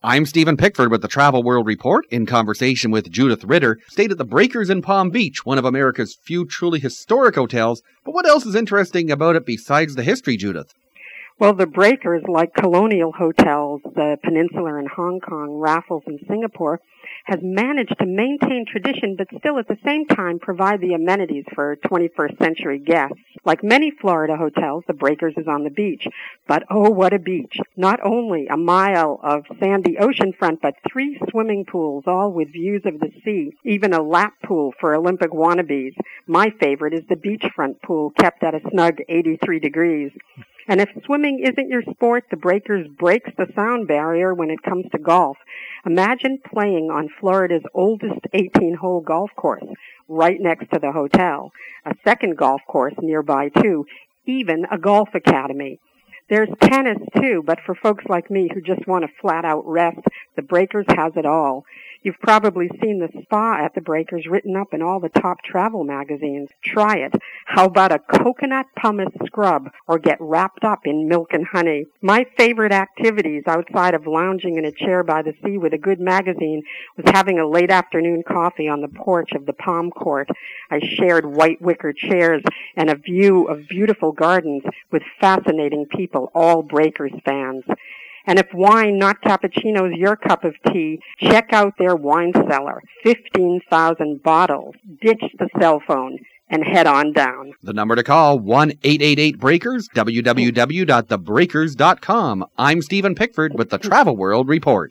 I'm Stephen Pickford with the Travel World Report. In conversation with Judith Ritter, stayed at the Breakers in Palm Beach, one of America's few truly historic hotels. But what else is interesting about it besides the history, Judith? Well, the Breakers, like colonial hotels, the Peninsula in Hong Kong, Raffles in Singapore, has managed to maintain tradition but still at the same time provide the amenities for 21st century guests. Like many Florida hotels, the Breakers is on the beach. But oh, what a beach. Not only a mile of sandy oceanfront, but 3 swimming pools, all with views of the sea, even a lap pool for Olympic wannabes. My favorite is the beachfront pool, kept at a snug 83 degrees. And if swimming isn't your sport, the Breakers breaks the sound barrier when it comes to golf. Imagine playing on Florida's oldest 18-hole golf course, right next to the hotel. A second golf course nearby, too. Even a golf academy. There's tennis, too, but for folks like me who just want to flat-out rest, the Breakers has it all. You've probably seen the spa at the Breakers written up in all the top travel magazines. Try it. How about a coconut pumice scrub or get wrapped up in milk and honey? My favorite activities outside of lounging in a chair by the sea with a good magazine was having a late afternoon coffee on the porch of the Palm Court. I shared white wicker chairs and a view of beautiful gardens with fascinating people, all Breakers fans. And if wine, not cappuccino, is your cup of tea, check out their wine cellar. 15,000 bottles. Ditch the cell phone and head on down. The number to call, 1-888-BREAKERS, www.thebreakers.com. I'm Stephen Pickford with the Travel World Report.